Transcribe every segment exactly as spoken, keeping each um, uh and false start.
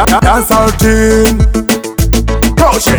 dancehall team. Caution.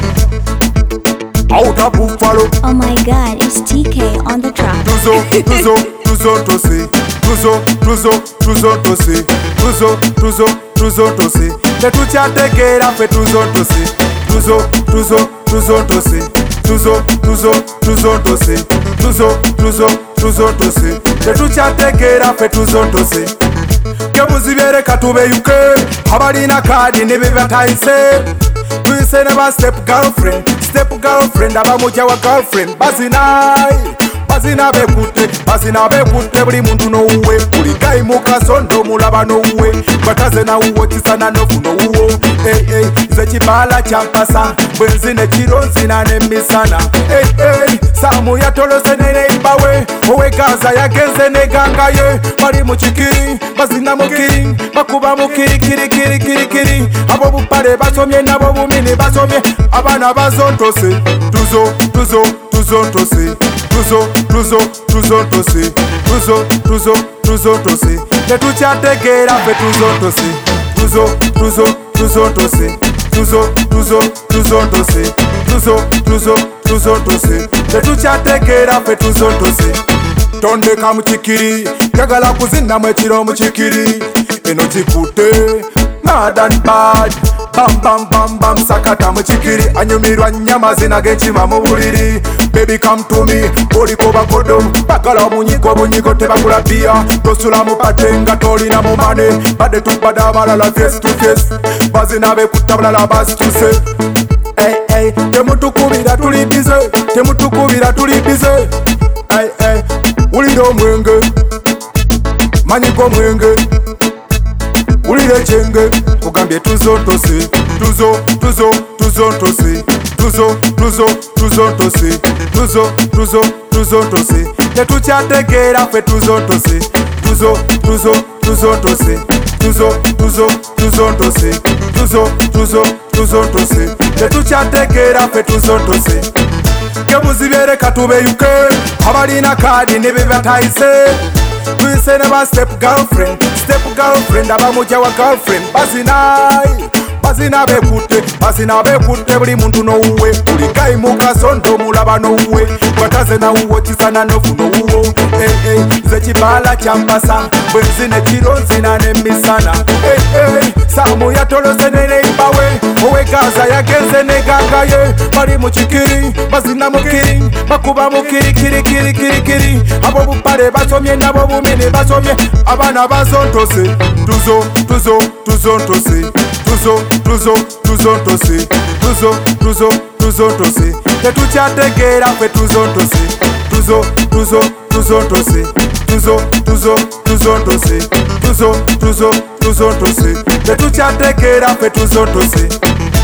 Out of Buffalo. Oh my god, it's T K on the track. Tuzo, tuzo, tuzo tosi. Tuzo, tuzo, tuzo tosi. Tuzo, tuzo, tuzo tosi. Tetuchategera fe tuzo tosi. Tuzo, tuzo, tuzo tosi. Tuzo, tuzo, tuzo tosi. Tuzo, tuzo, tuzo tosi. Tetuchategera fe tuzo tosi. Kemuzibere katube yuke. Abalina kadi nebebataise. Twise neba step girlfriend. Step girlfriend abamuja wa girlfriend. Bazinai Bazina bekute, bazina bekute buli muntu n'owuwe. Buli gayi mukasondo mulaba n'owuwe. Bataze na uwo tisana nofu n'owuwo. Hey hey, nze kibala kyampasa. Bwe nzina ekiro nzina n'emisana. Hey hey, Samu yatolose n'eimbawe. Owe Gaza yagenze n'eganga ye. Bali mu kikiri, bazina mukiri. Bakuba mukiri kiri kiri kiri kiri. Abo bupale basomye nabo bumini basomye. Abana bazontose. Tuzo, tuzo, tuzo ntose. Tuzo, tuzo, tuzo tosi. Tuzo, tuzo, tuzo tosi. Tetuchategera fe tuzo tosi. Tuzo, tuzo, tuzo tosi. Tuzo, tuzo, tuzo tosi. Tuzo, tuzo, tuzo tosi. Tetuchategera fe tuzo tosi. Tondeka mu kikiri, yagala kuzina mu ekiro mu kikiri. Eno kikute, mad and bad. Bam bam bam bam sakata mu kikiri. Anyumirwa nyama zinagekima mu buliri. Baby come to me, boli koba kodo. Bakala munyigo munyigo tebakula bia. Tosula mu patenga tolina mu mane. Bade tupada balala face to face. Bazina be kutabala bas to say. Hey hey, temutukubira tuli bize. Temutukubira tuli bize. Hey hey, ulido mwenge. Manyigo mwenge. Ulire chenge, ugambye tuzo tosi. Tuzo, tuzo, tuzo tosi. Tuzo, tuzo, tuzo tosi. Tuzo, tuzo, tuzo tosi. Tetuchategera fe tuzo tosi. Tuzo, tuzo, tuzo tosi. Tuzo, tuzo, tuzo tosi. Tuzo, tuzo, tuzo tosi. Tetuchategera fe tuzo tosi. Kemuzibere katube yuke. Abalina kadi nebebataise. Twise neba step girlfriend. Step girlfriend abamuja wa girlfriend. Bazinai Bazina bekute, bazina bekute buli muntu n'owuwe. Buli gayi mukasondo mulaba n'owuwe. Bataze na uwo tisana nofu n'owuwo. Hey hey, nze kibala kyampasa. Bwe nzina ekiro nzina n'emisana. Hey hey, Samu yatolose n'eimbawe. Owe Gaza yagenze n'eganga ye. Bali mu kikiri, bazina mukiri. Bakuba mukiri kiri kiri kiri kiri. Abo bupale basomye nabo bumini basomye. Abana bazontose. Tuzo, tuzo, tuzo ntose. Tuzo, tuzo, tuzo tosi. Tuzo, tuzo, tuzo tosi. Tetuchategera fe tuzo tosi. Tuzo, tuzo, tuzo tosi. Tuzo, tuzo, tuzo tosi. Tuzo, tuzo, tuzo tosi. Tetuchategera fe tuzo tosi.